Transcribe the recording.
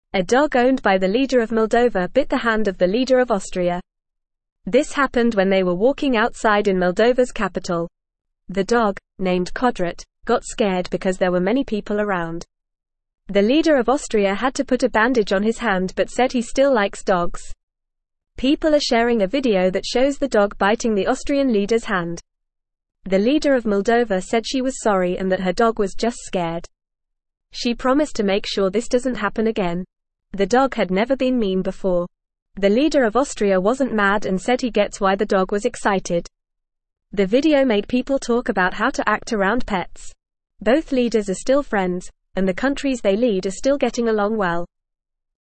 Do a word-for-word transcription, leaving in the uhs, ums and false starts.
A dog owned by the leader of Moldova bit the hand of the leader of Austria. This happened when they were walking outside in Moldova's capital. The dog, named Kodrat, got scared because there were many people around. The leader of Austria had to put a bandage on his hand but said he still likes dogs. People are sharing a video that shows the dog biting the Austrian leader's hand. The leader of Moldova said she was sorry and that her dog was just scared. She promised to make sure this doesn't happen again. The dog had never been mean before. The leader of Austria wasn't mad and said he gets why the dog was excited. The video made people talk about how to act around pets. Both leaders are still friends, and the countries they lead are still getting along well.